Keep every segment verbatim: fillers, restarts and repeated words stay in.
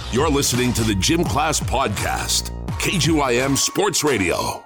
You're listening to the Gym Class Podcast, K G Y M Sports Radio.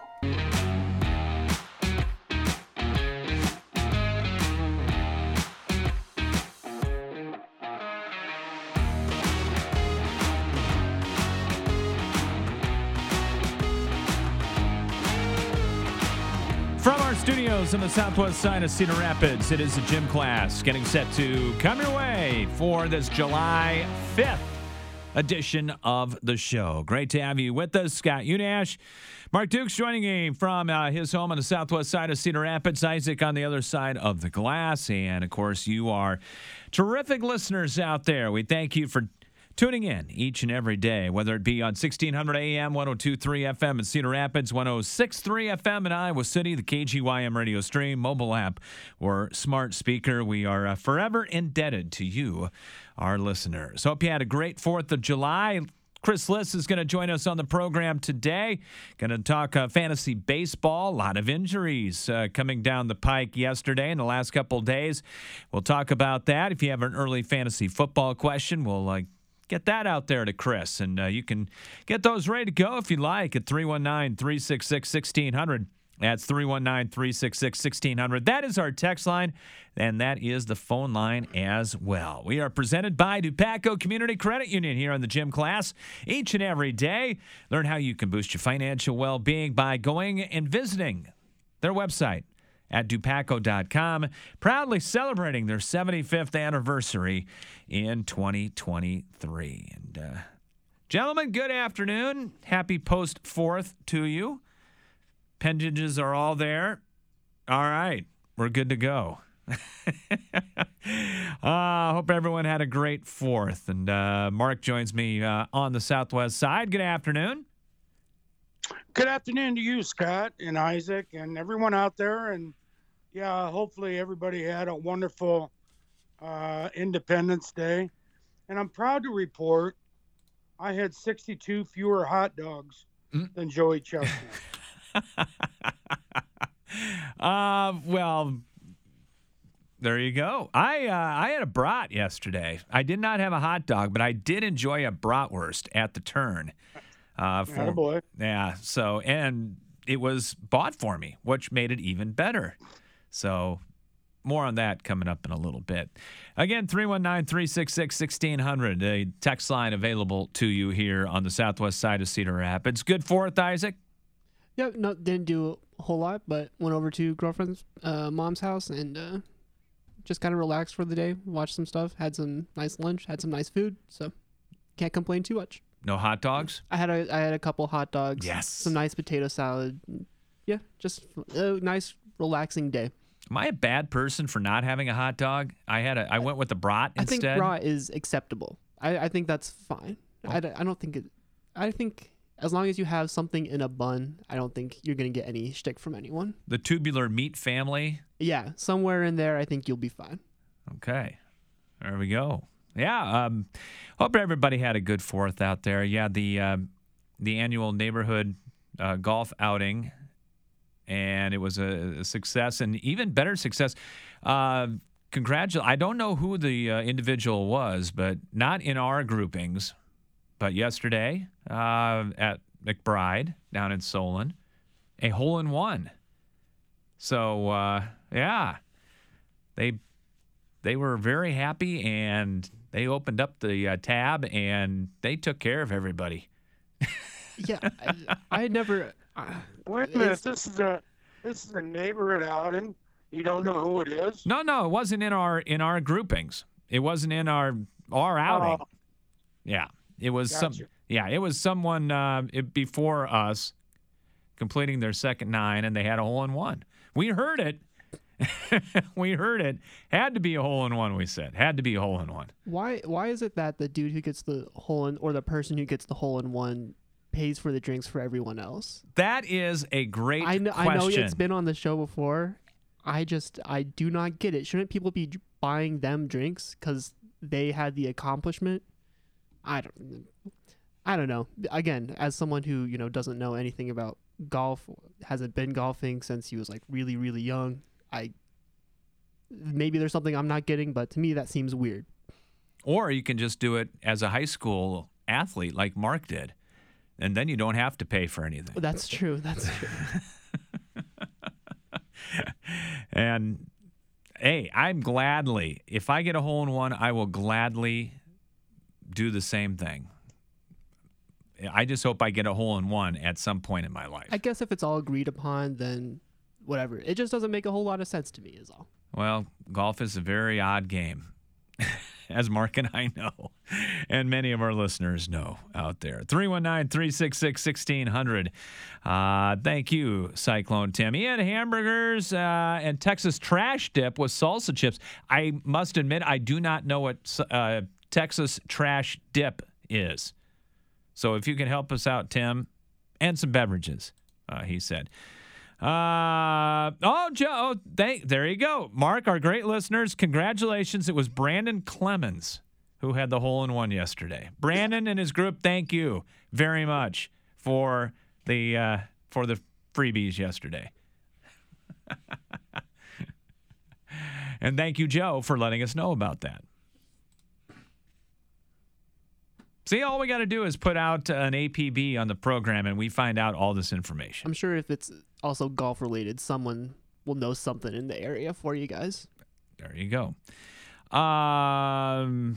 From our studios on the southwest side of Cedar Rapids, it is the Gym Class getting set to come your way for this July fifth edition of the show. Great to have you with us. Scott Unash, Mark Dukes joining me from uh, his home on the southwest side of Cedar Rapids, Isaac on the other side of the glass. And, of course, you are terrific listeners out there. We thank you for tuning in each and every day, whether it be on sixteen hundred A M, one oh two point three F M in Cedar Rapids, one oh six point three F M in Iowa City, the K G Y M radio stream, mobile app, or smart speaker. We are uh, forever indebted to you, our listeners. Hope you had a great fourth of July. Chris Liss is going to join us on the program today. Going to talk uh, fantasy baseball. A lot of injuries uh, coming down the pike yesterday and the last couple of days. We'll talk about that. If you have an early fantasy football question, we'll uh, get that out there to Chris, and uh, you can get those ready to go if you like at three one nine, three six six, one six zero zero. That's three one nine, three six six, one six zero zero. That is our text line, and that is the phone line as well. We are presented by Dupaco Community Credit Union here on the Gym Class each and every day. Learn how you can boost your financial well-being by going and visiting their website at dupaco dot com, proudly celebrating their seventy-fifth anniversary in twenty twenty-three. And uh, gentlemen, good afternoon. Happy post-fourth to you. Appendages are all there. All right, we're good to go. uh, hope everyone had a great fourth. And uh, Mark joins me uh, on the southwest side. Good afternoon. Good afternoon to you, Scott and Isaac and everyone out there. And yeah, hopefully everybody had a wonderful uh, Independence Day. And I'm proud to report I had sixty-two fewer hot dogs mm. than Joey Chestnut. uh, well, there you go. I uh, I had a brat yesterday. I did not have a hot dog, but I did enjoy a bratwurst at the Turn. Uh, for, Attaboy. Yeah, so, and it was bought for me, which made it even better. So, more on that coming up in a little bit. Again, three one nine, three six six, one six zero zero, a text line available to you here on the southwest side of Cedar Rapids. Good fourth, Isaac? Yeah, no, didn't do a whole lot, but went over to girlfriend's uh, mom's house and uh, just kind of relaxed for the day, watched some stuff, had some nice lunch, had some nice food, so can't complain too much. No hot dogs? I had a I had a couple hot dogs. Yes. Some nice potato salad. Yeah, just a nice relaxing day. Am I a bad person for not having a hot dog? I had a I went with the brat I instead. think brat is acceptable. I, I think that's fine. Oh. I, I don't think it. I think as long as you have something in a bun, I don't think you're gonna get any shtick from anyone. The tubular meat family. Yeah, somewhere in there, I think you'll be fine. Okay, there we go. Yeah, um, hope everybody had a good fourth out there. Yeah, the um, the annual neighborhood uh, golf outing, and it was a, a success, and even better success. Uh, congratulations! I don't know who the uh, individual was, but not in our groupings, but yesterday uh, at McBride down in Solon, a hole in one. So uh, yeah, they they were very happy and. They opened up the uh, tab, and they took care of everybody. yeah, I, I had never... Uh, Wait a minute, this is a this is a neighborhood outing. You don't know who it is? No, no, it wasn't in our in our groupings. It wasn't in our our outing. Oh. Yeah, it was Gotcha. some. Yeah, it was someone uh, it, before us completing their second nine, and they had a hole in one. We heard it. we heard it. Had to be a hole in one, we said. Had to be a hole in one. Why Why is it that the dude who gets the hole in, or the person who gets the hole in one, pays for the drinks for everyone else? That is a great I know, question. I know it's been on the show before. I just, I do not get it. Shouldn't people be buying them drinks because they had the accomplishment? I don't, I don't know. Again, as someone who, you know, doesn't know anything about golf, hasn't been golfing since he was like really, really young, I maybe there's something I'm not getting, but to me that seems weird. Or you can just do it as a high school athlete like Mark did. And then you don't have to pay for anything. That's true. That's true. And, hey, I'm gladly, if I get a hole in one, I will gladly do the same thing. I just hope I get a hole in one at some point in my life. I guess if it's all agreed upon, then whatever. It just doesn't make a whole lot of sense to me, is all. Well, golf is a very odd game, as Mark and I know, and many of our listeners know out there. three one nine, three six six, one six zero zero. Uh, thank you, Cyclone Tim. He had hamburgers uh, and Texas trash dip with salsa chips. I must admit, I do not know what uh, Texas trash dip is. So if you can help us out, Tim, and some beverages, uh, he said. Uh, oh, Joe, they, there you go. Mark, our great listeners, congratulations. It was Brandon Clemens who had the hole in one yesterday. Brandon and his group, thank you very much for the uh, for the freebies yesterday. And thank you, Joe, for letting us know about that. See, all we got to do is put out an A P B on the program, and we find out all this information. I'm sure if it's also golf related, someone will know something in the area for you guys. There you go. Um,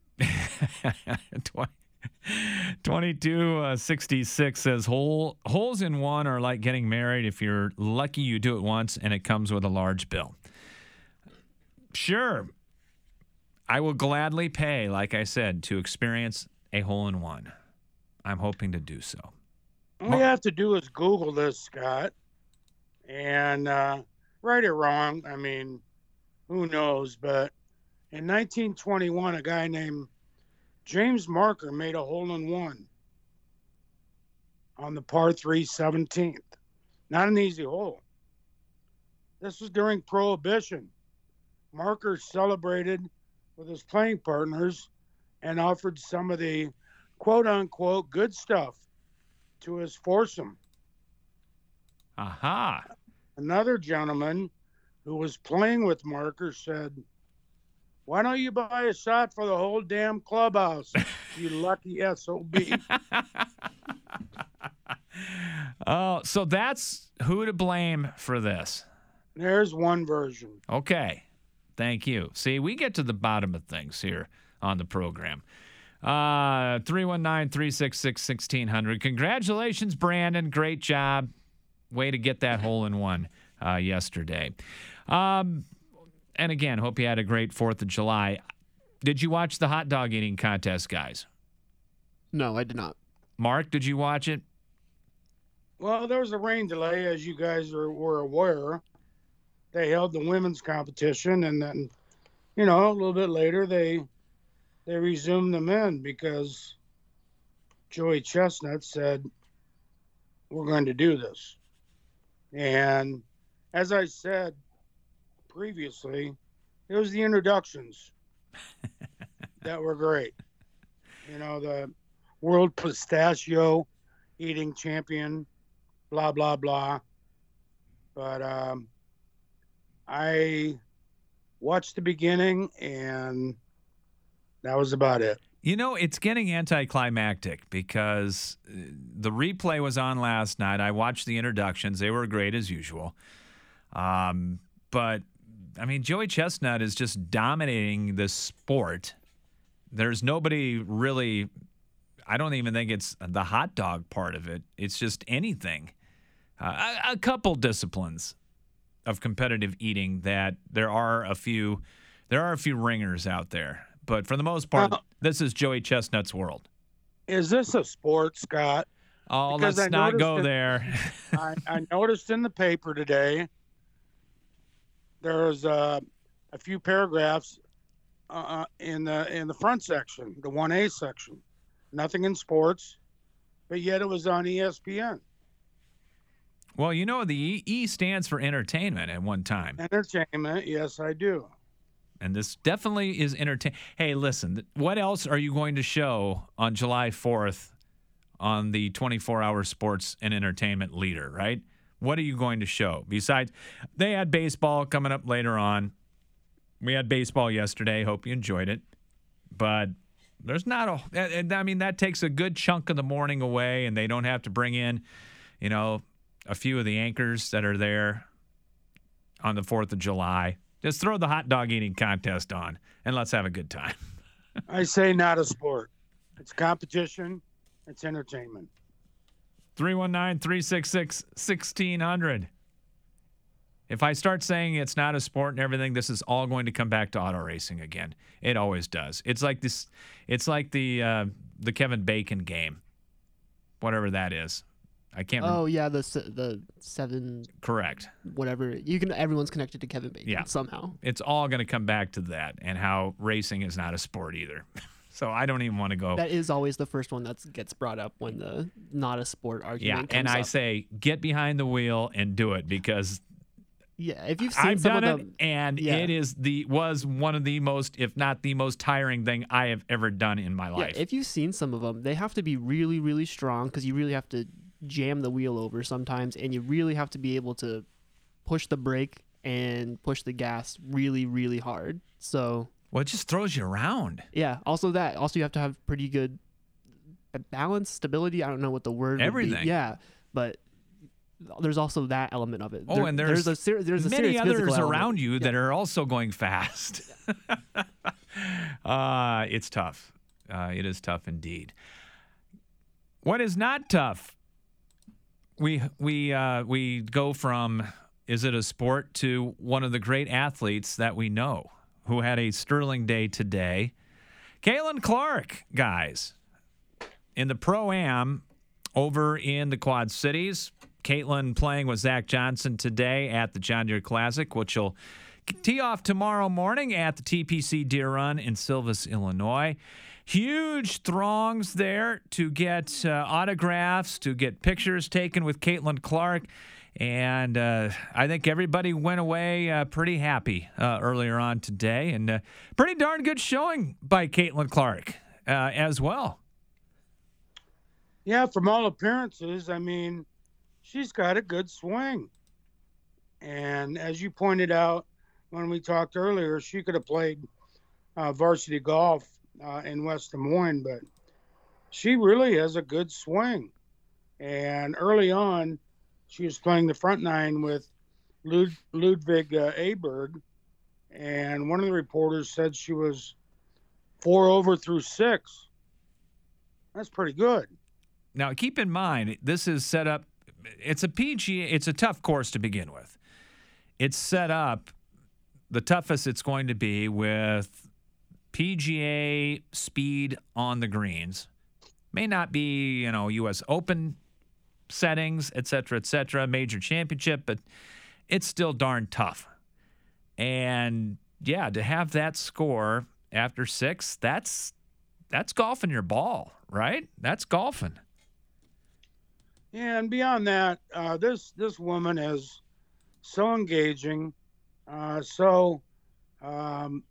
twenty-two sixty-six says hole holes in one are like getting married. If you're lucky, you do it once, and it comes with a large bill. Sure, I will gladly pay, like I said, to experience a hole in one. I'm hoping to do so. All you have to do is Google this, Scott, and uh, right or wrong, I mean, who knows, but in nineteen twenty-one, a guy named James Marker made a hole in one on the par three seventeenth. Not an easy hole. This was during Prohibition. Marker celebrated with his playing partners and offered some of the quote-unquote good stuff to his foursome. Aha. Another gentleman who was playing with Marker said, "Why don't you buy a shot for the whole damn clubhouse, you lucky S O B." Oh, so that's who to blame for this. There's one version. Okay. Thank you. See, we get to the bottom of things here on the program. Uh, three one nine, three six six, one six zero zero. Congratulations, Brandon. Great job. Way to get that hole in one uh, yesterday. Um, and again, hope you had a great fourth of July. Did you watch the hot dog eating contest, guys? No, I did not. Mark, did you watch it? Well, there was a rain delay, as you guys are, were aware. They held the women's competition, and then, you know, a little bit later, they they resumed the men because Joey Chestnut said, "We're going to do this." And as I said previously, it was the introductions that were great. You know, the world pistachio eating champion, blah, blah, blah. But um, I watched the beginning, and that was about it. You know, it's getting anticlimactic because the replay was on last night. I watched the introductions. They were great as usual. Um, but, I mean, Joey Chestnut is just dominating this sport. There's nobody really, I don't even think it's the hot dog part of it. It's just anything. Uh, a, a couple disciplines of competitive eating that there are a few, there are a few ringers out there. But for the most part, uh, this is Joey Chestnut's world. Is this a sport, Scott? Oh, because let's I not go in, there. I, I noticed in the paper today there's uh, a few paragraphs uh, in the in the front section, the one A section. Nothing in sports, but yet it was on E S P N. Well, you know, the E, e stands for entertainment at one time. Entertainment, yes, I do. And this definitely is entertain. Hey, listen, what else are you going to show on July fourth on the twenty-four hour sports and entertainment leader, right? What are you going to show? Besides, they had baseball coming up later on. We had baseball yesterday. Hope you enjoyed it. But There's not a, and I mean, that takes a good chunk of the morning away, and they don't have to bring in, you know, a few of the anchors that are there on the fourth of July. Just throw the hot dog eating contest on, and let's have a good time. I say not a sport. It's competition. It's entertainment. three one nine, three six six, one six zero zero. If I start saying it's not a sport and everything, this is all going to come back to auto racing again. It always does. It's like this. It's like the uh, the Kevin Bacon game, whatever that is. I can't. Oh rem- yeah, the se- the seven. Correct. Whatever you can. Everyone's connected to Kevin Bacon Yeah. somehow. It's all going to come back to that and how racing is not a sport either. So I don't even want to go. That is always the first one that gets brought up when the not a sport Yeah, argument comes and I up. say get behind the wheel and do it because Yeah, if you've seen I've some done of it, them, and yeah. it is the was one of the most, if not the most tiring thing I have ever done in my yeah, life. if you've seen some of them, they have to be really, really strong because you really have to jam the wheel over sometimes, and you really have to be able to push the brake and push the gas really, really hard. So well, it just throws you around. yeah, also that. Also, you have to have pretty good balance, stability. I don't know what the word would be. Everything. Yeah, but there's also that element of it. Oh, There- and there's, a ser- there's a many serious others physical element. around you that are also going fast. uh, it's tough. Uh, it is tough indeed. What is not tough? We we uh, we go from is it a sport to one of the great athletes that we know who had a sterling day today. Caitlin Clark, guys, in the Pro-Am over in the Quad Cities. Caitlin playing with Zach Johnson today at the John Deere Classic, which will tee off tomorrow morning at the T P C Deer Run in Silvis, Illinois. Huge throngs there to get uh, autographs, to get pictures taken with Caitlin Clark. And uh, I think everybody went away uh, pretty happy uh, earlier on today. And uh, pretty darn good showing by Caitlin Clark uh, as well. Yeah, from all appearances, I mean, she's got a good swing. And as you pointed out when we talked earlier, she could have played uh, varsity golf uh, in West Des Moines, but she really has a good swing. And early on, she was playing the front nine with Lud- Ludwig uh, Aberg, and one of the reporters said she was four over through six. That's pretty good. Now, keep in mind, this is set up, it's a P G A, it's a tough course to begin with. It's set up, the toughest it's going to be with P G A speed on the greens. May not be, you know, U S Open settings, et cetera, et cetera, major championship, but it's still darn tough. And, yeah, to have that score after six, that's that's golfing your ball, right? That's golfing. Yeah, and beyond that, uh, this this woman is so engaging, uh, so um,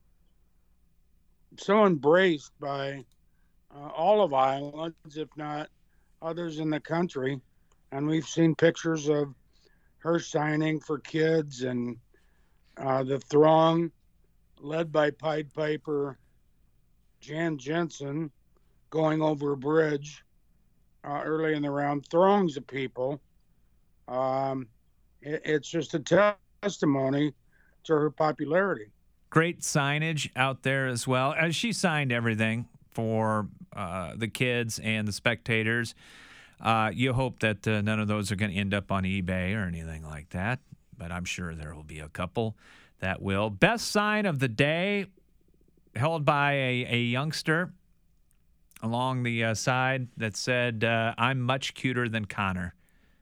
so embraced by uh, all of Ireland, if not others in the country. And we've seen pictures of her signing for kids and uh, the throng led by Pied Piper Jan Jensen going over a bridge uh, early in the round. Throngs of people. Um, it, it's just a testimony to her popularity. Great signage out there as well. As she signed everything for uh, the kids and the spectators. Uh, you hope that uh, none of those are going to end up on eBay or anything like that, but I'm sure there will be a couple that will. Best sign of the day held by a, a youngster along the uh, side that said, uh, I'm much cuter than Connor.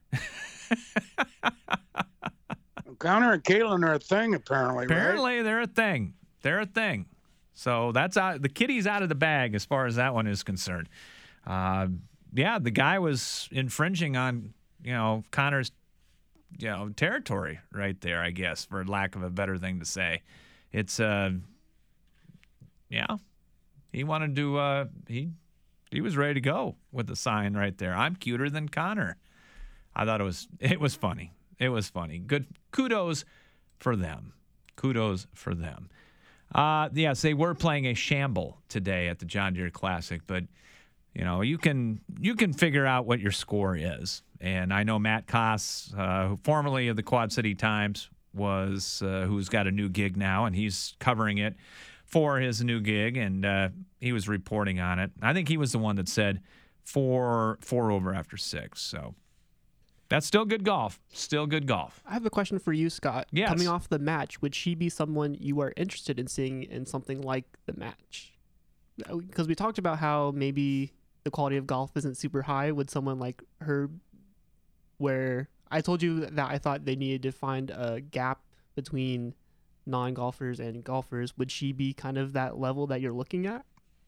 Connor and Caitlin are a thing, apparently, Apparently, right? they're a thing. They're a thing. So that's out. The kitty's out of the bag as far as that one is concerned. Uh, yeah, the guy was infringing on, you know, Connor's, you know, territory right there, I guess, for lack of a better thing to say. It's, uh, yeah, he wanted to, uh, he, he was ready to go with the sign right there. I'm cuter than Connor. I thought it was, it was funny. It was funny. Good. Kudos for them. Kudos for them. Uh, yes, they were playing a shamble today at the John Deere Classic, but you know you can you can figure out what your score is. And I know Matt Koss, uh, who formerly of the Quad City Times, was uh, who's got a new gig now, and he's covering it for his new gig, and uh, he was reporting on it. I think he was the one that said four four over after six. So. That's still good golf. Still good golf. I have a question for you, Scott. Yes. Coming off the match, would she be someone you are interested in seeing in something like the match? Because we talked about how maybe the quality of golf isn't super high. Would someone like her, where I told you that I thought they needed to find a gap between non-golfers and golfers, would she be kind of that level that you're looking at?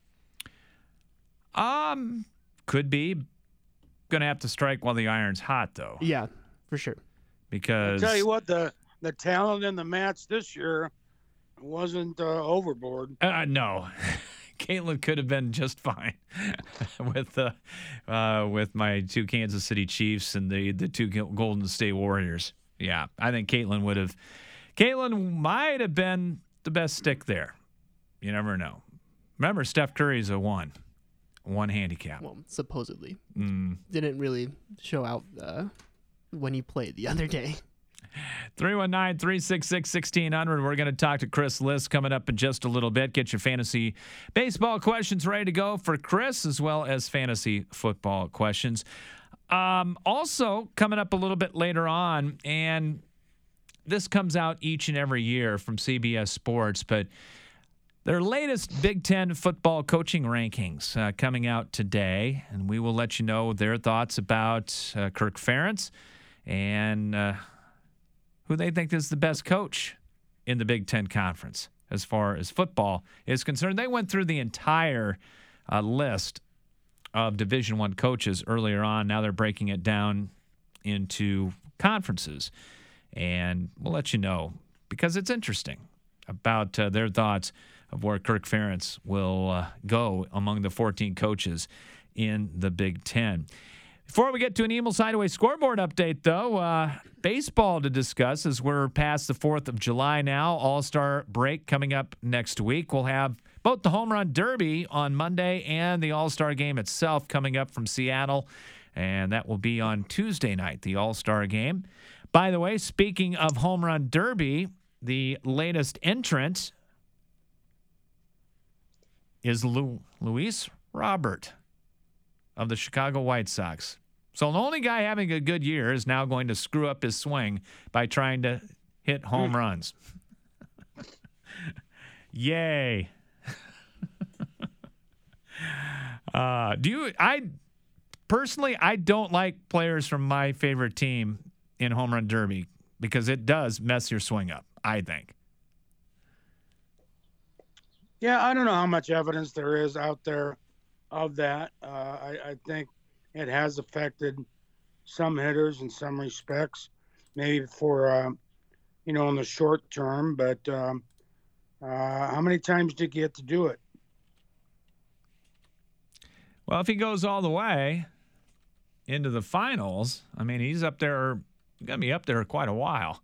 Um, could be. Going to have to strike while the iron's hot, though. Yeah, for sure. Because I'll tell you what, the the talent in the match this year wasn't uh, overboard. Uh, no, Caitlin could have been just fine with uh, uh, with my two Kansas City Chiefs and the the two Golden State Warriors. Yeah, I think Caitlin would have. Caitlin might have been the best stick there. You never know. Remember, Steph Curry's a one. One handicap. Well, supposedly. Mm. Didn't really show out uh, when he played the other day. three one nine, three six six, one six zero zero. We're going to talk to Chris Liss coming up in just a little bit. Get your fantasy baseball questions ready to go for Chris, as well as fantasy football questions. Um, also, coming up a little bit later on, and this comes out each and every year from C B S Sports, but their latest Big Ten football coaching rankings uh, coming out today, and we will let you know their thoughts about uh, Kirk Ferentz and uh, who they think is the best coach in the Big Ten Conference as far as football is concerned. They went through the entire uh, list of Division One coaches earlier on. Now they're breaking it down into conferences, and we'll let you know because it's interesting about uh, their thoughts of where Kirk Ferentz will uh, go among the fourteen coaches in the Big Ten. Before we get to an Emil's Hideaway scoreboard update, though, uh, baseball to discuss as we're past the fourth of July now. All-Star break coming up next week. We'll have both the Home Run Derby on Monday and the All-Star game itself coming up from Seattle, and that will be on Tuesday night, the All-Star game. By the way, speaking of Home Run Derby, the latest entrant is Lu- Luis Robert of the Chicago White Sox. So the only guy having a good year is now going to screw up his swing by trying to hit home runs. Yay. uh, do you, I personally, I don't like players from my favorite team in Home Run Derby because it does mess your swing up, I think. Yeah, I don't know how much evidence there is out there of that. Uh, I, I think it has affected some hitters in some respects, maybe for, uh, you know, in the short term. But um, uh, how many times did you get to do it? Well, if he goes all the way into the finals, I mean, he's up there, going to be up there quite a while.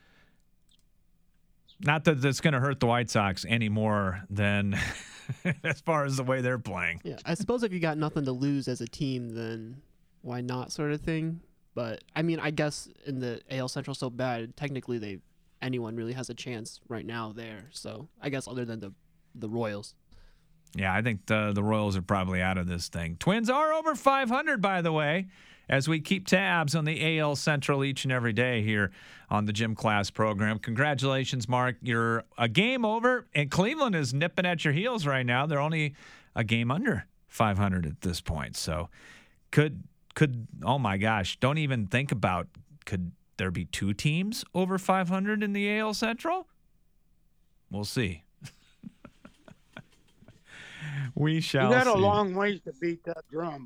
Not that that's going to hurt the White Sox any more than as far as the way they're playing. Yeah, I suppose if you got nothing to lose as a team, then why not, sort of thing. But I mean, I guess in the A L Central so bad, technically they anyone really has a chance right now there. So I guess other than the the Royals. Yeah, I think the the Royals are probably out of this thing. Twins are over five hundred, by the way, as we keep tabs on the A L Central each and every day here on the Gym Class program. Congratulations, Mark. You're a game over, and Cleveland is nipping at your heels right now. They're only a game under five hundred at this point. So could, could oh, my gosh, don't even think about, could there be two teams over five hundred in the A L Central? We'll see. We shall see. You got a long ways to beat that drum.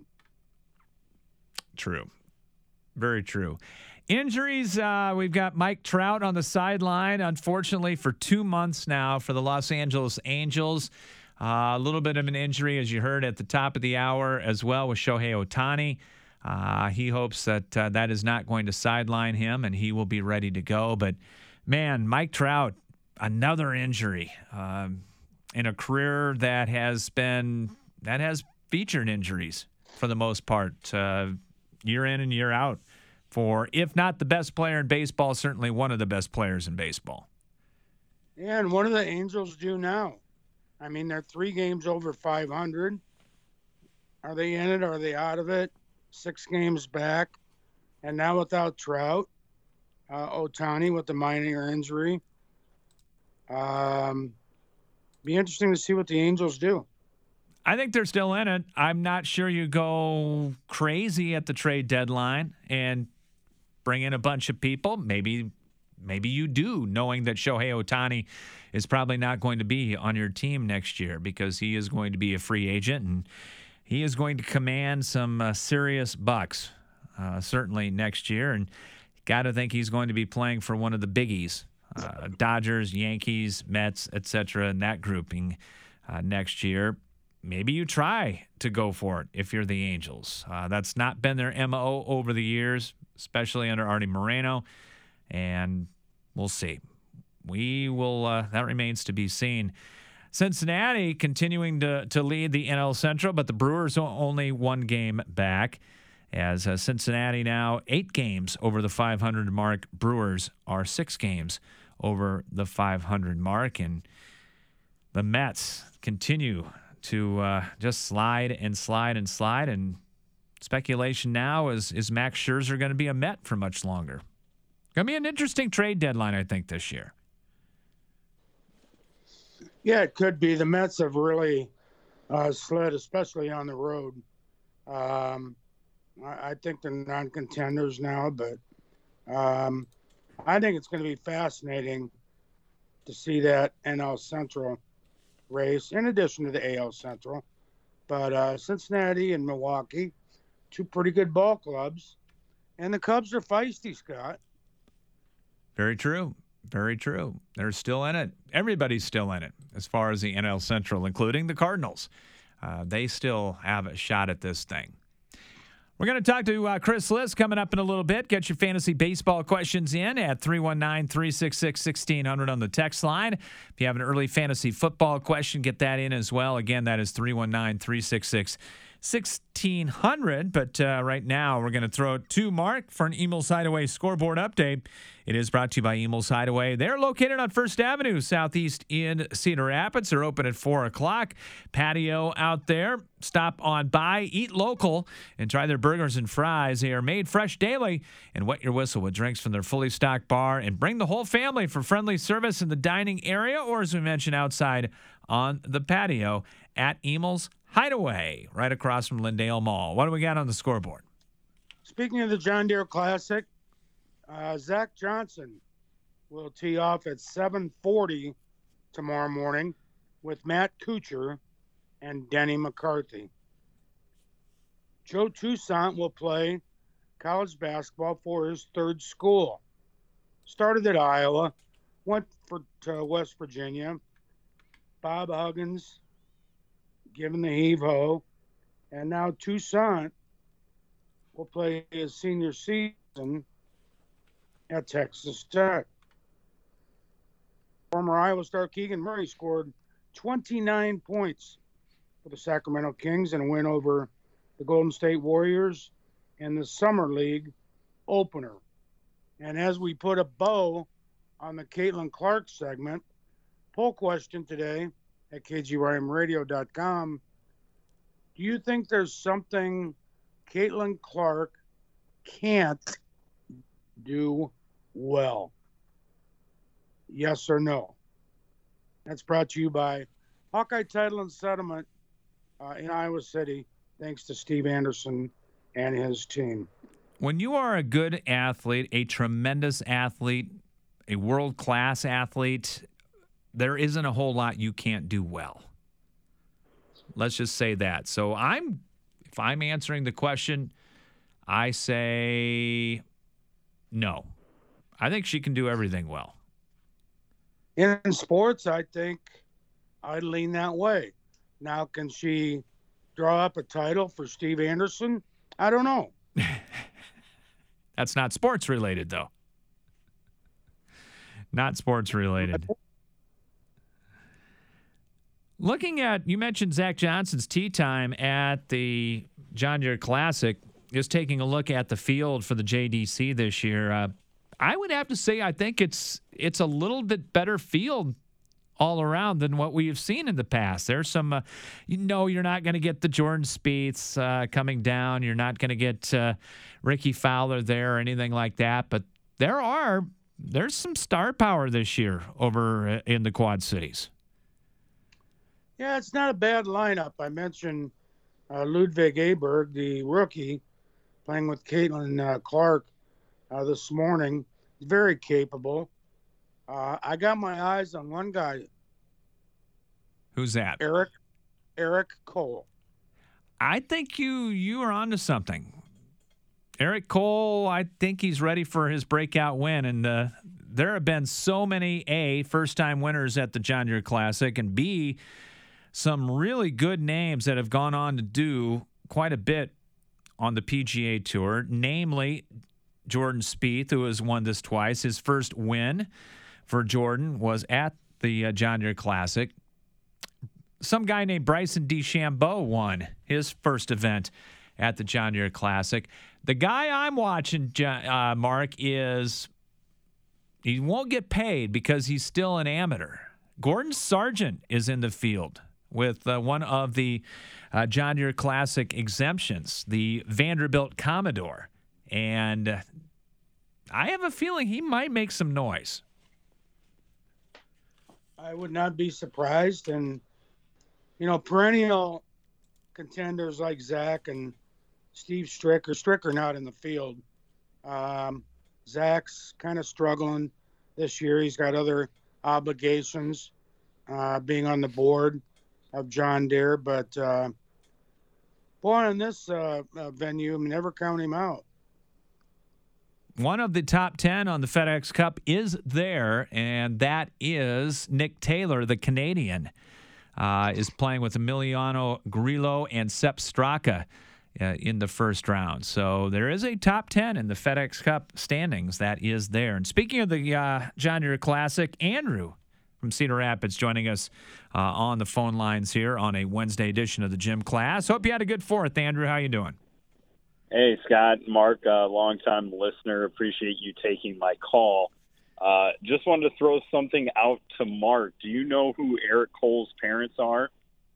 True. Very true. Injuries, uh, we've got Mike Trout on the sideline, unfortunately, for two months now for the Los Angeles Angels. Uh, a little bit of an injury, as you heard at the top of the hour, as well with Shohei Ohtani. Uh, he hopes that uh, that is not going to sideline him, and he will be ready to go. But, man, Mike Trout, another injury um, in a career that has been that has featured injuries for the most part, uh, year in and year out. For if not the best player in baseball, certainly one of the best players in baseball. Yeah, and what do the Angels do now? I mean, they're three games over five hundred. Are they in it? Are they out of it? Six games back. And now without Trout, uh, Ohtani with the minor injury. Um, be interesting to see what the Angels do. I think they're still in it. I'm not sure you go crazy at the trade deadline and bring in a bunch of people. Maybe maybe you do, knowing that Shohei Ohtani is probably not going to be on your team next year because he is going to be a free agent and he is going to command some uh, serious bucks, uh, certainly next year. And got to think he's going to be playing for one of the biggies, uh, Dodgers, Yankees, Mets, et cetera, in that grouping uh, next year. Maybe you try to go for it if you're the Angels. Uh, that's not been their M O over the years, especially under Artie Moreno. And we'll see. We will, uh, that remains to be seen. Cincinnati continuing to, to lead the N L Central, but the Brewers are only one game back. As uh, Cincinnati now eight games over the five hundred mark. Brewers are six games over the five hundred mark. And the Mets continue to uh, just slide and slide and slide. And speculation now is, is Max Scherzer going to be a Met for much longer? Going to be an interesting trade deadline, I think, this year. Yeah, it could be. The Mets have really uh, slid, especially on the road. Um, I, I think they're non-contenders now, but um, I think it's going to be fascinating to see that N L Central race, in addition to the A L Central. But uh, Cincinnati and Milwaukee, two pretty good ball clubs. And the Cubs are feisty, Scott. Very true. Very true. They're still in it. Everybody's still in it as far as the N L Central, including the Cardinals. Uh, they still have a shot at this thing. We're going to talk to uh, Chris Liss coming up in a little bit. Get your fantasy baseball questions in at three one nine, three six six, one six zero zero on the text line. If you have an early fantasy football question, get that in as well. Again, that is three one nine, three six six, one six zero zero. But uh, right now, we're going to throw it to Mark for an Emil's Hideaway scoreboard update. It is brought to you by Emil's Hideaway. They're located on First Avenue, southeast in Cedar Rapids. They're open at four o'clock. Patio out there. Stop on by, eat local, and try their burgers and fries. They are made fresh daily. And wet your whistle with drinks from their fully stocked bar. And bring the whole family for friendly service in the dining area or, as we mentioned, outside on the patio at Emil's Hideaway, right across from Lindale Mall. What do we got on the scoreboard? Speaking of the John Deere Classic, uh, Zach Johnson will tee off at seven forty tomorrow morning with Matt Kuchar and Denny McCarthy. Joe Toussaint will play college basketball for his third school. Started at Iowa, went for, to West Virginia. Bob Huggins given the heave-ho, and now Toussaint will play his senior season at Texas Tech. Former Iowa star Keegan Murray scored twenty-nine points for the Sacramento Kings in a win over the Golden State Warriors in the Summer League opener. And as we put a bow on the Caitlin Clark segment, poll question today at K G Y M radio dot com. Do you think there's something Caitlin Clark can't do well? Yes or no? That's brought to you by Hawkeye Title and Settlement uh, in Iowa City, thanks to Steve Anderson and his team. When you are a good athlete, a tremendous athlete, a world-class athlete, there isn't a whole lot you can't do well. Let's just say that. So I'm, if I'm answering the question, I say no. I think she can do everything well. In sports, I think I'd lean that way. Now, can she draw up a title for Steve Anderson? I don't know. That's not sports related, though. Not sports related. Looking at, you mentioned Zach Johnson's tee time at the John Deere Classic. Just taking a look at the field for the J D C this year, uh, I would have to say I think it's it's a little bit better field all around than what we've seen in the past. There's some, uh, you know, you're not going to get the Jordan Spieths uh, coming down. You're not going to get uh, Ricky Fowler there or anything like that. But there are, there's some star power this year over in the Quad Cities. Yeah, it's not a bad lineup. I mentioned uh, Ludwig Aberg, the rookie, playing with Caitlin uh, Clark uh, this morning. Very capable. Uh, I got my eyes on one guy. Who's that? Eric Eric Cole. I think you you are onto something. Eric Cole, I think he's ready for his breakout win. And uh, there have been so many, A, first-time winners at the John Deere Classic, and B, some really good names that have gone on to do quite a bit on the P G A Tour, namely Jordan Spieth, who has won this twice. His first win for Jordan was at the uh, John Deere Classic. Some guy named Bryson DeChambeau won his first event at the John Deere Classic. The guy I'm watching, uh, Mark, is he won't get paid because he's still an amateur. Gordon Sargent is in the field with uh, one of the uh, John Deere Classic exemptions, the Vanderbilt Commodore. And uh, I have a feeling he might make some noise. I would not be surprised. And, you know, perennial contenders like Zach and Steve Stricker, Stricker not in the field. Um, Zach's kind of struggling this year. He's got other obligations, uh, being on the board of John Deere. But, uh, boy, in this uh, uh, venue, I mean, never count him out. One of the top ten on the FedEx Cup is there, and that is Nick Taylor, the Canadian, uh, is playing with Emiliano Grillo and Sepp Straka uh, in the first round. So there is a top ten in the FedEx Cup standings that is there. And speaking of the uh, John Deere Classic, Andrew from Cedar Rapids joining us uh, on the phone lines here on a Wednesday edition of the Gym Class. Hope you had a good fourth, Andrew. How you doing? Hey, Scott, Mark, uh, longtime listener. Appreciate you taking my call. Uh, just wanted to throw something out to Mark. Do you know who Eric Cole's parents are?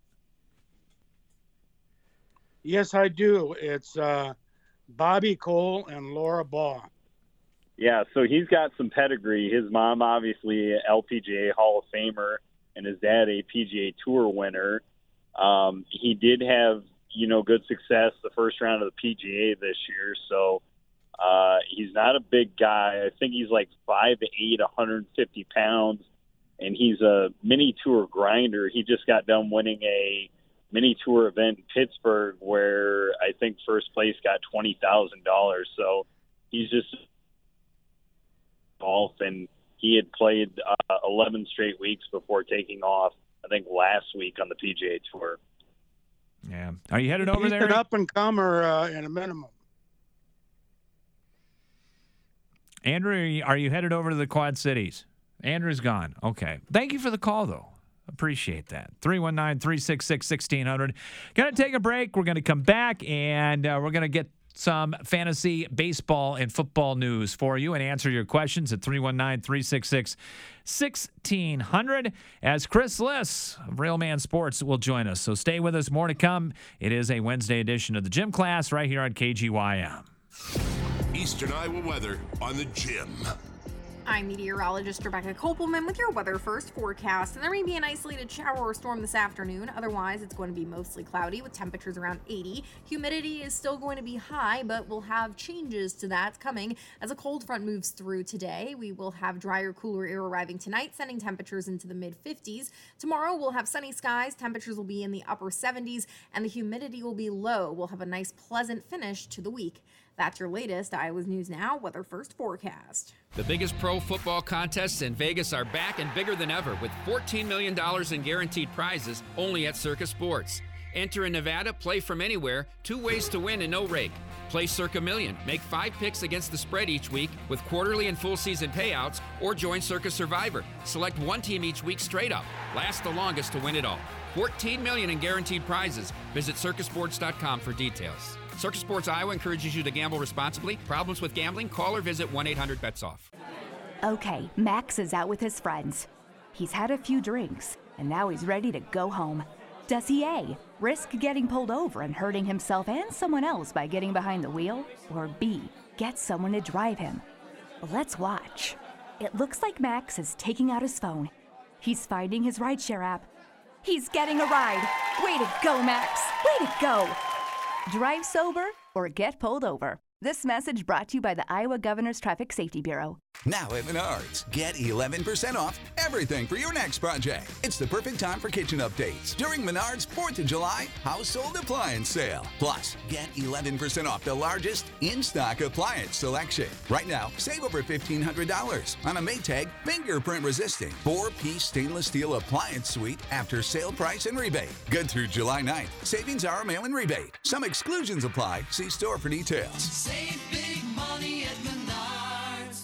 Yes, I do. It's uh, Bobby Cole and Laura Baugh. Yeah, so he's got some pedigree. His mom, obviously, L P G A Hall of Famer, and his dad, a P G A Tour winner. Um, he did have you know, good success the first round of the P G A this year. So uh, he's not a big guy. I think he's like five to eight, one hundred fifty pounds, and he's a mini tour grinder. He just got done winning a mini tour event in Pittsburgh where I think first place got twenty thousand dollars. So he's just golf, and he had played uh, eleven straight weeks before taking off, I think, last week on the P G A Tour. Yeah. Are you headed over He's there? an up-and-comer uh, at a minimum. Andrew, are you, are you headed over to the Quad Cities? Andrew's gone. Okay. Thank you for the call, though. Appreciate that. three one nine, three six six, one six zero zero. Going to take a break. We're going to come back, and uh, we're going to get some fantasy baseball and football news for you and answer your questions at three one nine, three six six, one six zero zero as Chris Liss of Railman Sports will join us. So stay with us. More to come. It is a Wednesday edition of the Gym Class right here on K G Y M. Eastern Iowa weather on the Gym. I'm meteorologist Rebecca Kopelman with your weather first forecast, and there may be an isolated shower or storm this afternoon. Otherwise, it's going to be mostly cloudy with temperatures around eighty. Humidity is still going to be high, but we'll have changes to that coming as a cold front moves through today. We will have drier, cooler air arriving tonight, sending temperatures into the mid fifties. Tomorrow, we'll have sunny skies. Temperatures will be in the upper seventies, and the humidity will be low. We'll have a nice, pleasant finish to the week. That's your latest Iowa's News Now Weather First forecast. The biggest pro football contests in Vegas are back and bigger than ever with fourteen million dollars in guaranteed prizes only at Circa Sports. Enter in Nevada, play from anywhere, two ways to win and no rake. Play Circa Million, make five picks against the spread each week with quarterly and full season payouts, or join Circa Survivor. Select one team each week straight up. Last the longest to win it all. fourteen million dollars in guaranteed prizes. Visit circus sports dot com for details. Circus Sports Iowa encourages you to gamble responsibly. Problems with gambling? Call or visit one eight hundred bets off. Okay, Max is out with his friends. He's had a few drinks, and now he's ready to go home. Does he A, risk getting pulled over and hurting himself and someone else by getting behind the wheel? Or B, get someone to drive him? Let's watch. It looks like Max is taking out his phone. He's finding his rideshare app. He's getting a ride. Way to go, Max. Way to go. Drive sober or get pulled over. This message brought to you by the Iowa Governor's Traffic Safety Bureau. Now at Menards, get eleven percent off everything for your next project. It's the perfect time for kitchen updates during Menards fourth of July household appliance sale. Plus, get eleven percent off the largest in-stock appliance selection. Right now, save over fifteen hundred dollars on a Maytag fingerprint-resisting four-piece stainless steel appliance suite after sale price and rebate. Good through July ninth. Savings are a mail-in rebate. Some exclusions apply. See store for details. Save big money at Menards.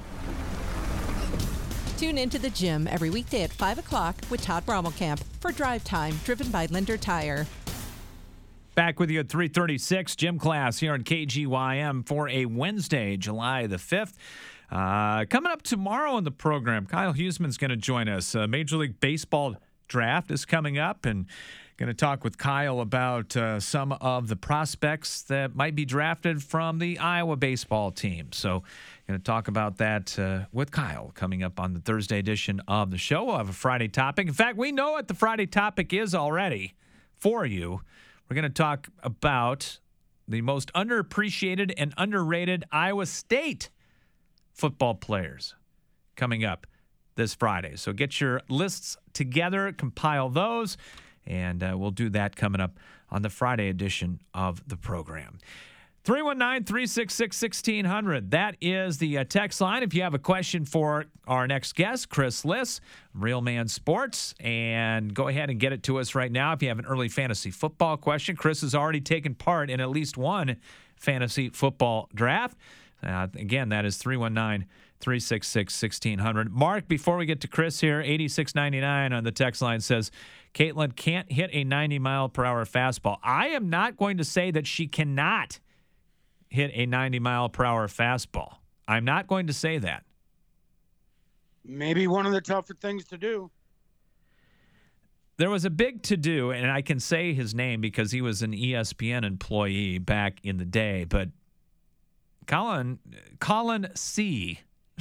Tune into the gym every weekday at five o'clock with Todd Brommelkamp for Drive Time, driven by Linder Tire. Back with you at three thirty-six, gym class here on K G Y M for a Wednesday, July the fifth. Uh, coming up tomorrow on the program, Kyle Huseman's going to join us. Uh, Major League Baseball draft is coming up, and going to talk with Kyle about uh, some of the prospects that might be drafted from the Iowa baseball team. So going to talk about that uh, with Kyle coming up on the Thursday edition of the show. We'll have a Friday topic. In fact, we know what the Friday topic is already for you. We're going to talk about the most underappreciated and underrated Iowa State football players coming up this Friday. So get your lists together, compile those, and uh, we'll do that coming up on the Friday edition of the program. three one nine, three six six, one six zero zero. That is the uh, text line. If you have a question for our next guest, Chris Liss, Real Man Sports, and go ahead and get it to us right now. If you have an early fantasy football question, Chris has already taken part in at least one fantasy football draft. Uh, again, that is three one nine, three six six, one six zero zero. Mark, before we get to Chris here, eighty-six ninety-nine on the text line says, Caitlin can't hit a ninety mile per hour fastball. I am not going to say that she cannot hit a ninety mile per hour fastball. I'm not going to say that. Maybe one of the tougher things to do. There was a big to-do, and I can say his name because he was an E S P N employee back in the day, but Colin, Colin C.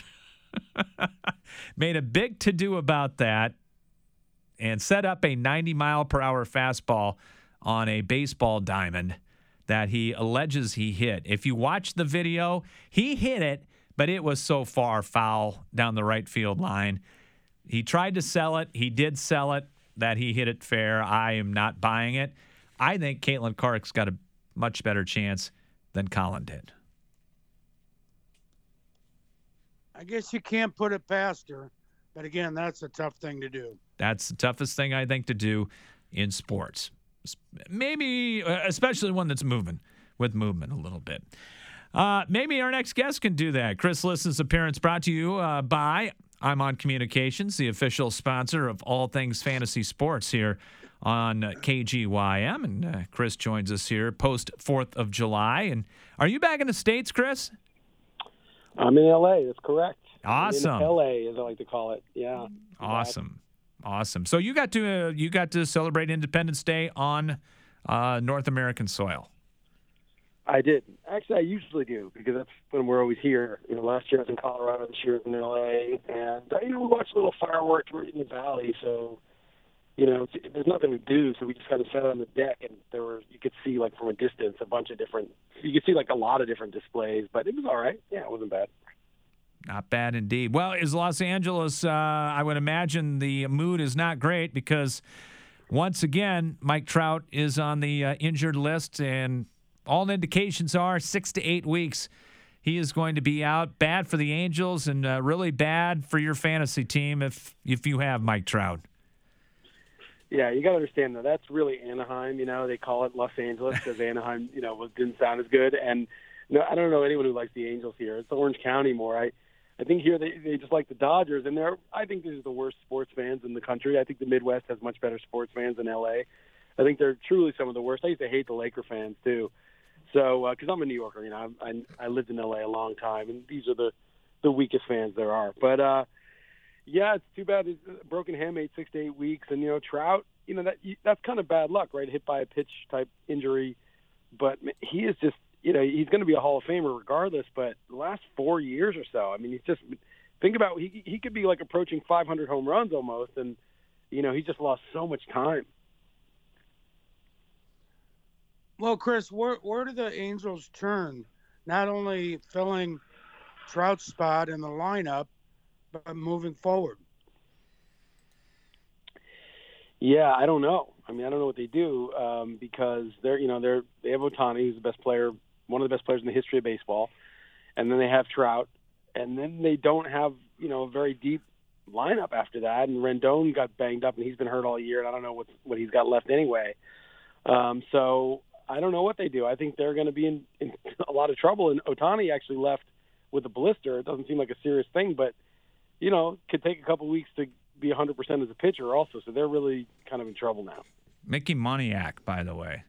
made a big to-do about that and set up a ninety mile per hour fastball on a baseball diamond that he alleges he hit. If you watch the video, he hit it, but it was so far foul down the right field line. He tried to sell it. He did sell it, that he hit it fair. I am not buying it. I think Caitlin Clark's got a much better chance than Colin did. I guess you can't put it past her, but again, that's a tough thing to do. That's the toughest thing, I think, to do in sports. Maybe, especially one that's moving, with movement a little bit. Uh, maybe our next guest can do that. Chris Liss's appearance brought to you uh, by I'm On Communications, the official sponsor of all things fantasy sports here on uh, K G Y M. And uh, Chris joins us here post fourth of July. And are you back in the States, Chris? I'm in L A. That's correct. Awesome. I'm in L A, as I like to call it. Yeah. Awesome. Awesome. So you got to uh, you got to celebrate Independence Day on uh, North American soil. I did. Actually, I usually do because that's when we're always here. You know, last year I was in Colorado, this year I was in L A, and uh, you know we watched a little fireworks right in the valley. So you know, it's, there's nothing to do, so we just kind of sat on the deck, and there were you could see like from a distance a bunch of different. You could see like a lot of different displays, but it was all right. Yeah, it wasn't bad. Not bad indeed. Well, is Los Angeles, uh, I would imagine the mood is not great because, once again, Mike Trout is on the uh, injured list, and all indications are six to eight weeks he is going to be out. Bad for the Angels and uh, really bad for your fantasy team if if you have Mike Trout. Yeah, you got to understand that that's really Anaheim. You know, they call it Los Angeles because Anaheim, you know, didn't sound as good. And no, I don't know anyone who likes the Angels here. It's Orange County more. I I think here they, they just like the Dodgers, and they're I think these are the worst sports fans in the country. I think the Midwest has much better sports fans than L A. I think they're truly some of the worst. I used to hate the Laker fans too. So, because uh, I'm a New Yorker, you know, I, I I lived in L A a long time, and these are the, the weakest fans there are. But uh, yeah, it's too bad. It's a broken hamate, six to eight weeks, and you know, Trout, you know, that that's kind of bad luck, right? Hit by a pitch type injury, but he is just, you know, he's going to be a Hall of Famer regardless. But the last four years or so, I mean, he's just think about he he could be like approaching five hundred home runs almost, and you know, he just lost so much time. Well, Chris, where where do the Angels turn? Not only filling Trout's spot in the lineup, but moving forward. Yeah, I don't know. I mean, I don't know what they do um, because they're you know they're they have Ohtani, who's the best player, one of the best players in the history of baseball, and then they have Trout, and then they don't have you know a very deep lineup after that. And Rendon got banged up, and he's been hurt all year, and I don't know what what he's got left anyway. Um, so. I don't know what they do. I think they're going to be in, in a lot of trouble. And Ohtani actually left with a blister. It doesn't seem like a serious thing, but, you know, could take a couple weeks to be one hundred percent as a pitcher also. So they're really kind of in trouble now. Mickey Moniak, by the way.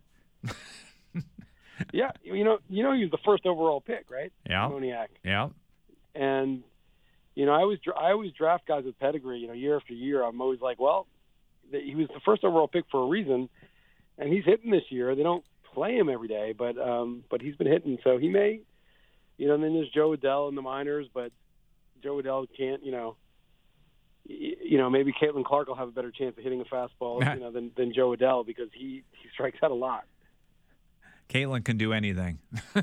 yeah. You know, you know, he was the first overall pick, right? Yeah. Moniak. Yeah. And, you know, I always, I always draft guys with pedigree, you know, year after year. I'm always like, well, he was the first overall pick for a reason, and he's hitting this year. They don't play him every day, but um, but he's been hitting, so he may, you know. And then there's Joe Adell in the minors, but Joe Adell can't, you know, y- you know, maybe Caitlin Clark will have a better chance of hitting a fastball, you know, than than Joe Adell because he he strikes out a lot. Caitlin can do anything.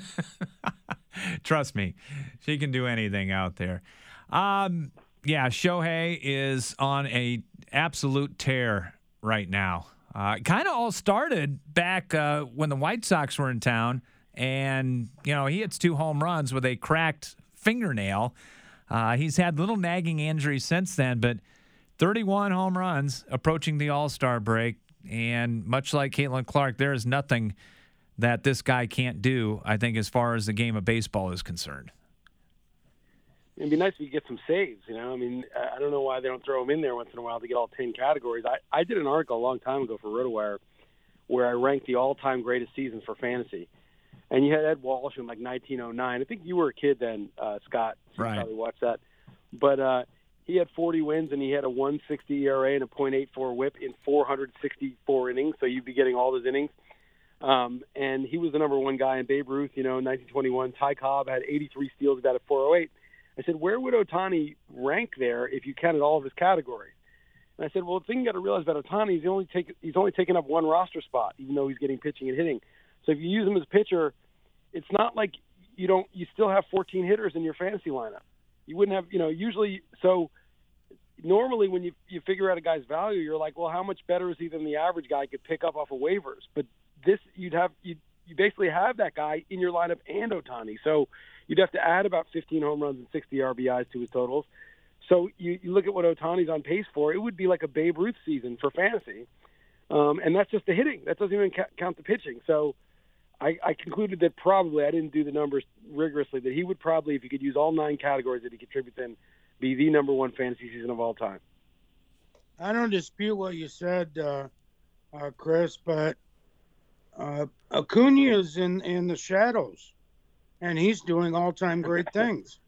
Trust me, she can do anything out there. Um, yeah, Shohei is on a absolute tear right now. Uh, kind of all started back uh, when the White Sox were in town, and, you know, he hits two home runs with a cracked fingernail. Uh, he's had little nagging injuries since then, but thirty-one home runs approaching the All-Star break, and much like Caitlin Clark, there is nothing that this guy can't do, I think, as far as the game of baseball is concerned. It'd be nice if you get some saves, you know. I mean, I don't know why they don't throw him in there once in a while to get all ten categories. I, I did an article a long time ago for RotoWire where I ranked the all-time greatest seasons for fantasy. And you had Ed Walsh in, like, nineteen oh nine. I think you were a kid then, uh, Scott. So right. You probably watched that. But uh, he had forty wins, and he had a one sixty E R A and a point eight four whip in four hundred sixty-four innings, so you'd be getting all those innings. Um, and he was the number one guy. And Babe Ruth, you know, in nineteen twenty-one, Ty Cobb had eighty-three steals, about a four oh eight. I said, where would Ohtani rank there if you counted all of his categories? And I said, well, the thing you got to realize about Ohtani is he only take, he's only taken up one roster spot, even though he's getting pitching and hitting. So if you use him as a pitcher, it's not like you don't you still have fourteen hitters in your fantasy lineup. You wouldn't have, you know, usually. So normally when you you figure out a guy's value, you're like, well, how much better is he than the average guy could pick up off of waivers? But this, you'd have you you basically have that guy in your lineup and Ohtani. So you'd have to add about fifteen home runs and sixty R B Is to his totals. So you, you look at what Ohtani's on pace for, it would be like a Babe Ruth season for fantasy. Um, and that's just the hitting. That doesn't even ca- count the pitching. So I, I concluded that probably, I didn't do the numbers rigorously, that he would probably, if he could use all nine categories that he contributes in, be the number one fantasy season of all time. I don't dispute what you said, uh, uh, Chris, but uh, Acuna's in, in the shadows, and he's doing all-time great things.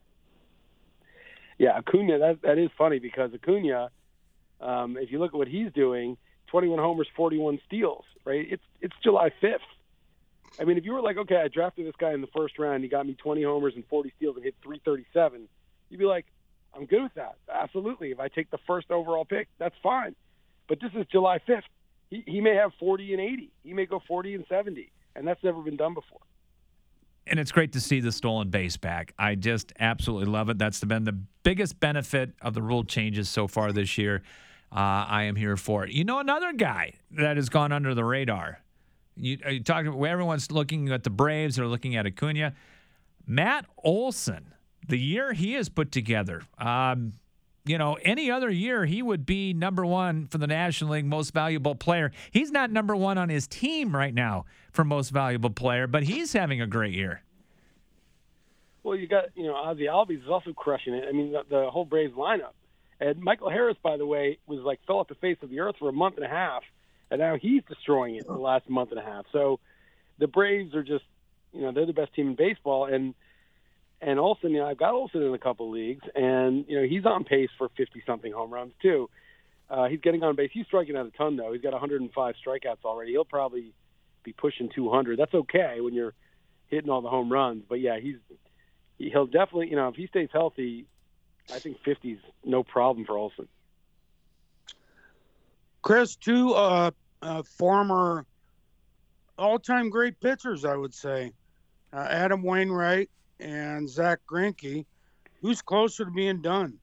Yeah, Acuna, that, that is funny because Acuna, um, if you look at what he's doing, twenty-one homers, forty-one steals, right? It's it's July fifth. I mean, if you were like, okay, I drafted this guy in the first round, he got me twenty homers and forty steals and hit three thirty-seven, you'd be like, I'm good with that. Absolutely. If I take the first overall pick, that's fine. But this is July fifth. He, he may have forty and eighty. He may go forty and seventy, and that's never been done before. And it's great to see the stolen base back. I just absolutely love it. That's been the biggest benefit of the rule changes so far this year. Uh, I am here for it. You know, another guy that has gone under the radar. You, you talked about where everyone's looking at the Braves or looking at Acuna. Matt Olson, the year he has put together. Um, you know, any other year he would be number one for the National League Most Valuable Player. He's not number one on his team right now for Most Valuable Player, but he's having a great year. Well, you got, you know, Ozzie Albies is also crushing it. I mean, the, the whole Braves lineup. And Michael Harris, by the way, was like fell off the face of the earth for a month and a half, and now he's destroying it the last month and a half. So the Braves are just, you know, they're the best team in baseball. And and Olsen, you know, I've got Olsen in a couple of leagues, and, you know, he's on pace for fifty-something home runs, too. Uh, he's getting on base. He's striking out a ton, though. He's got one hundred five strikeouts already. He'll probably be pushing two hundred. That's okay when you're hitting all the home runs. But, yeah, he's he'll definitely, you know, if he stays healthy, I think fifty's no problem for Olsen. Chris, two uh, uh, former all-time great pitchers, I would say. Uh, Adam Wainwright and Zach Greinke. Who's closer to being done?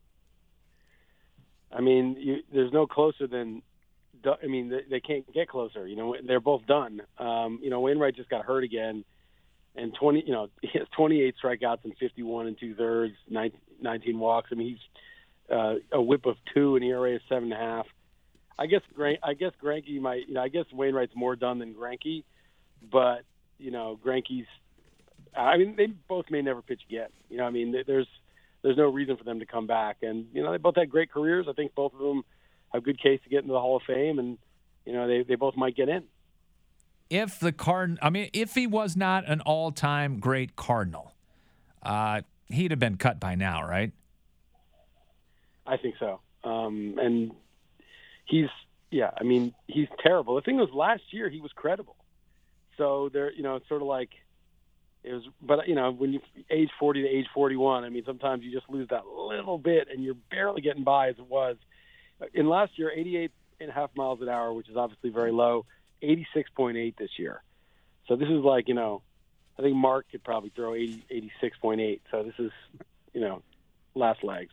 I mean, you, there's no closer than – I mean, they, they can't get closer. You know, they're both done. Um, you know, Wainwright just got hurt again. And twenty, you know, he has twenty-eight strikeouts and fifty-one and two thirds, nineteen walks. I mean, he's uh, a whip of two, and E R A is seven and a half. I guess I guess Greinke might, you know, I guess Wainwright's more done than Greinke, but you know, Greinke's. I mean, they both may never pitch again. You know, I mean, there's there's no reason for them to come back, and you know, they both had great careers. I think both of them have a good case to get into the Hall of Fame, and you know, they they both might get in. If the Card, I mean, if he was not an all-time great Cardinal, uh, he'd have been cut by now, right? I think so. Um, and he's, yeah, I mean, he's terrible. The thing was, last year he was credible. So there, you know, it's sort of like it was. But you know, when you age forty to age forty-one, I mean, sometimes you just lose that little bit, and you're barely getting by as it was. In last year, eighty-eight and a half miles an hour, which is obviously very low. eighty-six point eight this year. So this is like, you know, I think Mark could probably throw eighty, eighty-six point eight. So this is, you know, last legs.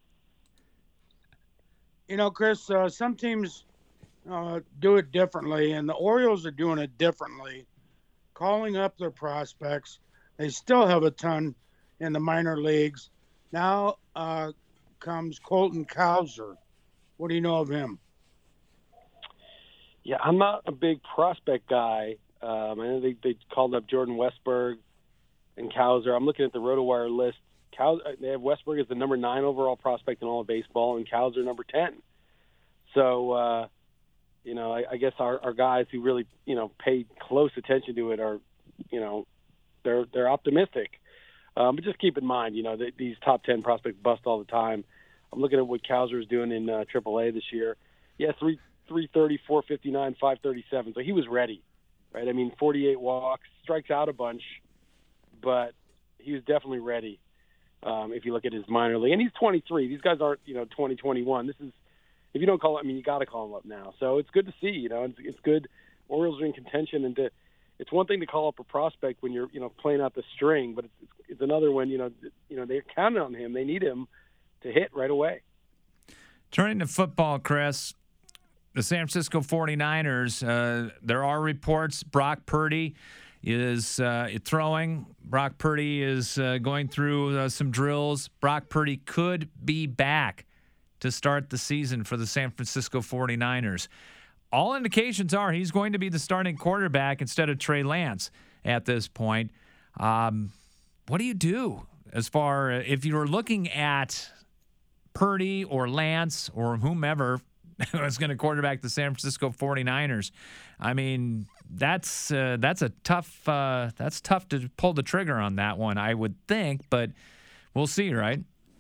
You know, Chris, uh, some teams uh, do it differently, and the Orioles are doing it differently, calling up their prospects. They still have a ton in the minor leagues. Now uh, comes Colton Cowser. What do you know of him? Yeah, I'm not a big prospect guy. Um, I know they, they called up Jordan Westberg and Cowser. I'm looking at the RotoWire list. Cows, they have Westberg as the number nine overall prospect in all of baseball, and Cowser number ten. So, uh, you know, I, I guess our, our guys who really, you know, pay close attention to it are, you know, they're they're optimistic. Um, but just keep in mind, you know, that these top ten prospects bust all the time. I'm looking at what Cowser is doing in uh, triple A this year. Yeah, three. three thirty, four fifty-nine, five thirty-seven. So he was ready, right? I mean, forty-eight walks, strikes out a bunch, but he was definitely ready um, if you look at his minor league. And he's twenty-three. These guys aren't, you know, twenty, twenty-one. This is, if you don't call it, I mean, you got to call him up now. So it's good to see, you know, it's, it's good. Orioles are in contention. And to, it's one thing to call up a prospect when you're, you know, playing out the string, but it's, it's another when, you know, you know, they're counting on him. They need him to hit right away. Turning to football, Chris, the San Francisco forty-niners, uh, there are reports Brock Purdy is uh, throwing. Brock Purdy is uh, going through uh, some drills. Brock Purdy could be back to start the season for the San Francisco forty-niners. All indications are he's going to be the starting quarterback instead of Trey Lance at this point. Um, what do you do as far if you're looking at Purdy or Lance or whomever is going to quarterback the San Francisco forty-niners? I mean, that's uh, that's a tough uh, that's tough to pull the trigger on that one, I would think, but we'll see, right?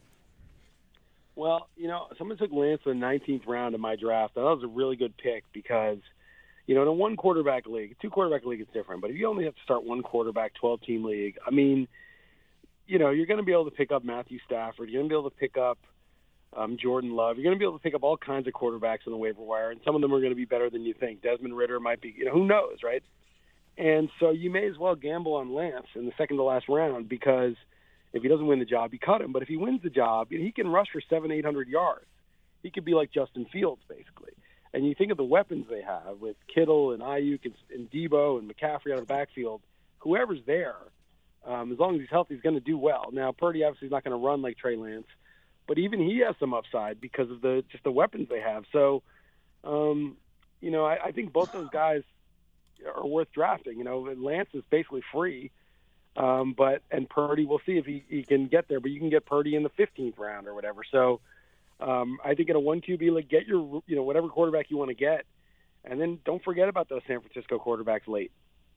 Well, you know, someone took Lance in the nineteenth round in my draft. That was a really good pick because, you know, in a one quarterback league, two quarterback league is different, but if you only have to start one quarterback, twelve-team league, I mean, you know, you're going to be able to pick up Matthew Stafford. You're going to be able to pick up Um, Jordan Love. You're going to be able to pick up all kinds of quarterbacks on the waiver wire, and some of them are going to be better than you think. Desmond Ridder might be, you know, who knows, right? And so you may as well gamble on Lance in the second to last round because if he doesn't win the job, you cut him. But if he wins the job, he can rush for seven, eight hundred yards. He could be like Justin Fields, basically. And you think of the weapons they have with Kittle and Ayuk and, and Debo and McCaffrey out of the backfield. Whoever's there, um, as long as he's healthy, he's going to do well. Now, Purdy obviously is not going to run like Trey Lance, but even he has some upside because of the just the weapons they have. So, um, you know, I, I think both those guys are worth drafting. You know, Lance is basically free. Um, but and Purdy, we'll see if he, he can get there. But you can get Purdy in the fifteenth round or whatever. So um, I think in a one Q B league, get your you know whatever quarterback you want to get, and then don't forget about those San Francisco quarterbacks late.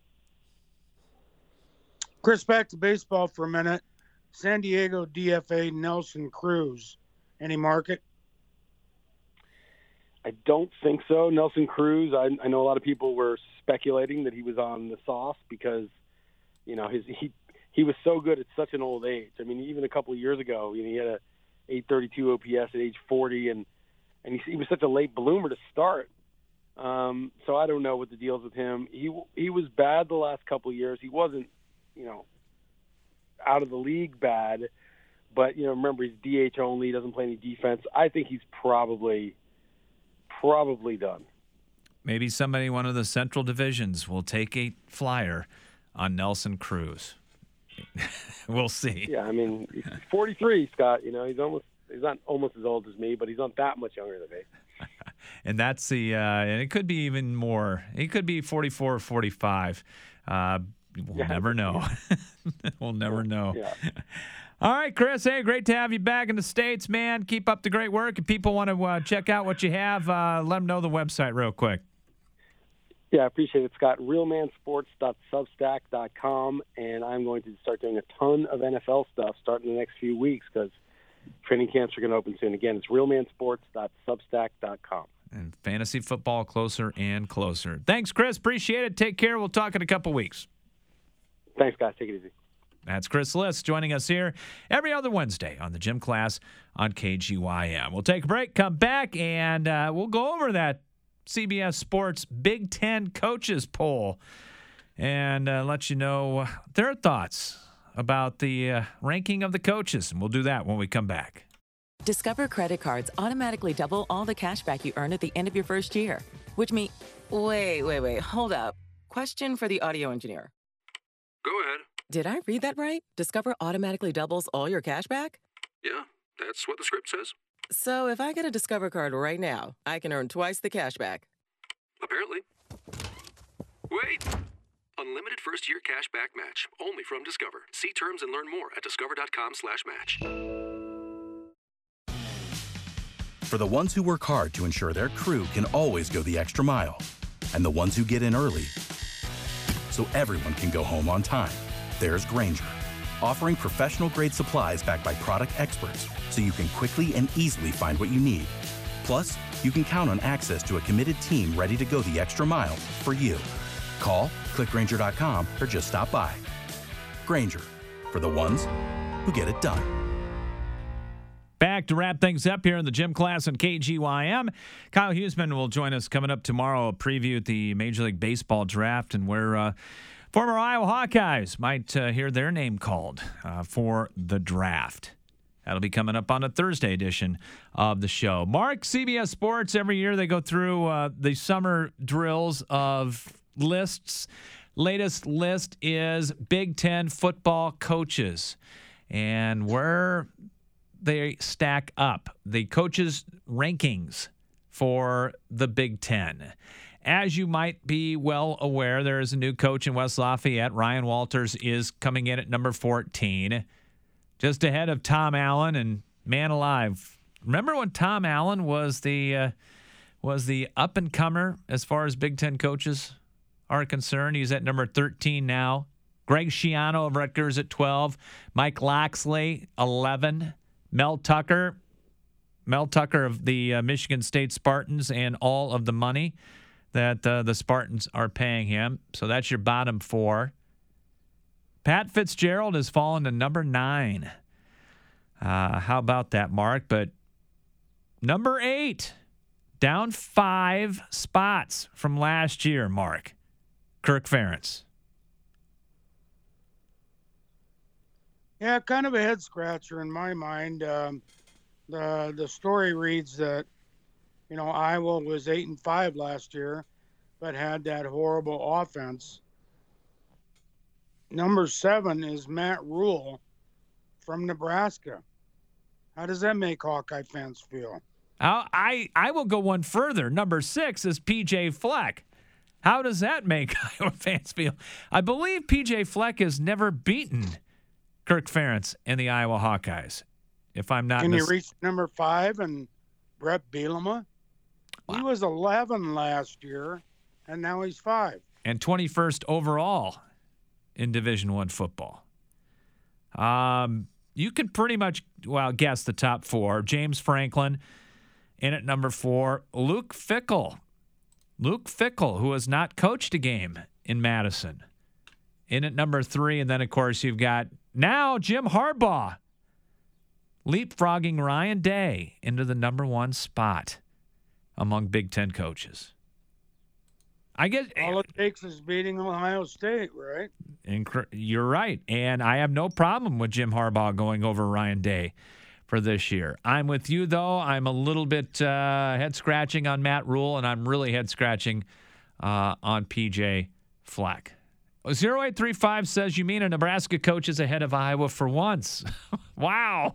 Chris, back to baseball for a minute. San Diego D F A Nelson Cruz. Any market? I don't think so. Nelson Cruz, I, I know a lot of people were speculating that he was on the sauce because, you know, his he he was so good at such an old age. I mean, even a couple of years ago, you know, he had a eight thirty-two O P S at age forty, and, and he, he was such a late bloomer to start. Um, so I don't know what the deal is with him. He he was bad the last couple of years. He wasn't, you know, out of the league bad, but, you know, remember, he's D H only, doesn't play any defense. I think he's probably, probably done. Maybe somebody in one of the central divisions will take a flyer on Nelson Cruz. We'll see. Yeah, I mean, he's forty-three, Scott. You know, he's almost, he's not almost as old as me, but he's not that much younger than me. And that's the, uh, and it could be even more. He could be forty-four or forty-five. Uh, we'll yeah. never know. We'll never know. Yeah. All right, Chris. Hey, great to have you back in the States, man. Keep up the great work. If people want to uh, check out what you have, uh, let them know the website real quick. Yeah, I appreciate it, Scott. real man sports dot substack dot com, and I'm going to start doing a ton of N F L stuff starting in the next few weeks because training camps are going to open soon. Again, it's real man sports dot substack dot com. And fantasy football closer and closer. Thanks, Chris. Appreciate it. Take care. We'll talk in a couple weeks. Thanks, guys. Take it easy. That's Chris Liss joining us here every other Wednesday on the Gym Class on K G Y M. We'll take a break, come back, and uh, we'll go over that C B S Sports Big Ten Coaches Poll and uh, let you know their thoughts about the uh, ranking of the coaches. And we'll do that when we come back. Discover credit cards automatically double all the cash back you earn at the end of your first year, which means... Wait, wait, wait, hold up. Question for the audio engineer. Go ahead. Did I read that right? Discover automatically doubles all your cash back? Yeah, that's what the script says. So if I get a Discover card right now, I can earn twice the cash back. Apparently. Wait! Unlimited first-year cash back match, only from Discover. See terms and learn more at discover dot com slash match. For the ones who work hard to ensure their crew can always go the extra mile, and the ones who get in early so everyone can go home on time, there's Grainger, offering professional-grade supplies backed by product experts so you can quickly and easily find what you need. Plus, you can count on access to a committed team ready to go the extra mile for you. Call, click Grainger dot com, or just stop by. Grainger, for the ones who get it done. Back to wrap things up here in the Gym Class on K G Y M. Kyle Huseman will join us coming up tomorrow, a preview at the Major League Baseball draft, and where uh, former Iowa Hawkeyes might uh, hear their name called uh, for the draft. That'll be coming up on a Thursday edition of the show. Mark, C B S Sports, every year they go through uh, the summer drills of lists. Latest list is Big Ten football coaches and where they stack up, the coaches' rankings for the Big Ten. As you might be well aware, there is a new coach in West Lafayette. Ryan Walters is coming in at number fourteen, just ahead of Tom Allen. And man alive, remember when Tom Allen was the uh, was the up and comer as far as Big Ten coaches are concerned? He's at number thirteen now. Greg Schiano of Rutgers at twelve. Mike Loxley, eleven. Mel Tucker, Mel Tucker of the uh, Michigan State Spartans, and all of the money that uh, the Spartans are paying him. So that's your bottom four. Pat Fitzgerald has fallen to number nine. Uh, how about that, Mark? But number eight, down five spots from last year, Mark. Kirk Ferentz. Yeah, kind of a head scratcher in my mind. Um, the the story reads that, you know, Iowa was eight and five last year, but had that horrible offense. Number seven is Matt Rule from Nebraska. How does that make Hawkeye fans feel? I I, I will go one further. Number six is P J Fleck How does that make Iowa fans feel? I believe P J Fleck has never beaten Kirk Ferentz and the Iowa Hawkeyes. If I'm not Can mis- you reach number five and Brett Bielema? Wow. He was eleven last year, and now he's five. And twenty-first overall in Division One football. Um, you could pretty much, well, guess the top four. James Franklin in at number four. Luke Fickell. Luke Fickell, who has not coached a game in Madison, in at number three. And then, of course, you've got now Jim Harbaugh leapfrogging Ryan Day into the number one spot among Big Ten coaches. I guess all it takes is beating Ohio State, right? Inc- you're right. And I have no problem with Jim Harbaugh going over Ryan Day for this year. I'm with you, though. I'm a little bit uh, head-scratching on Matt Rule, and I'm really head-scratching uh, on P J Fleck. zero eight three five says, you mean a Nebraska coach is ahead of Iowa for once? Wow.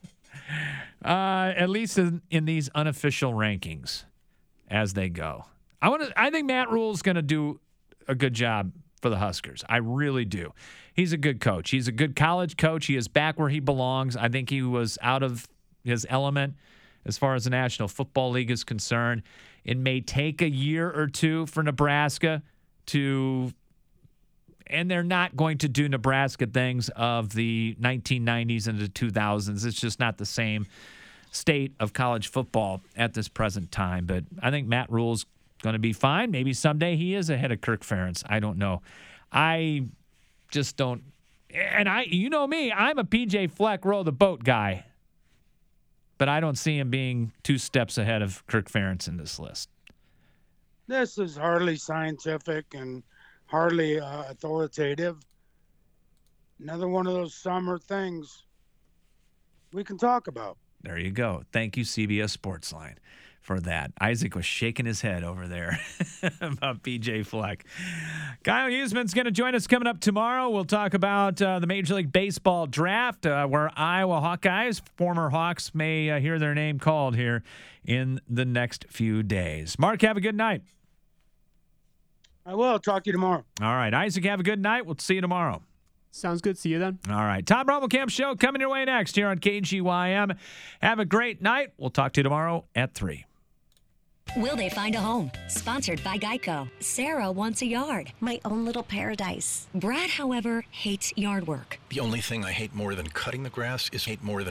Uh, at least in, in these unofficial rankings as they go. I want to. I think Matt Rule's going to do a good job for the Huskers. I really do. He's a good coach. He's a good college coach. He is back where he belongs. I think he was out of his element as far as the National Football League is concerned. It may take a year or two for Nebraska to, and they're not going to do Nebraska things of the nineteen nineties and the two thousands. It's just not the same state of college football at this present time. But I think Matt Rule's going to be fine. Maybe someday he is ahead of Kirk Ferentz. I don't know. I just don't. And I, you know me, I'm a P J Fleck row the boat guy. But I don't see him being two steps ahead of Kirk Ferentz in this list. This is hardly scientific and hardly uh, authoritative. Another one of those summer things we can talk about. There you go. Thank you, C B S Sportsline, for that. Isaac was shaking his head over there about P J Fleck. Kyle Huseman's going to join us coming up tomorrow. We'll talk about uh, the Major League Baseball draft, uh, where Iowa Hawkeyes, former Hawks, may uh, hear their name called here in the next few days. Mark, have a good night. I will. Talk to you tomorrow. All right. Isaac, have a good night. We'll see you tomorrow. Sounds good. See you then. All right. Todd Brommelkamp Show coming your way next here on K G Y M. Have a great night. We'll talk to you tomorrow at three. Will they find a home? Sponsored by Geico. Sarah wants a yard. My own little paradise. Brad, however, hates yard work. The only thing I hate more than cutting the grass is hate more than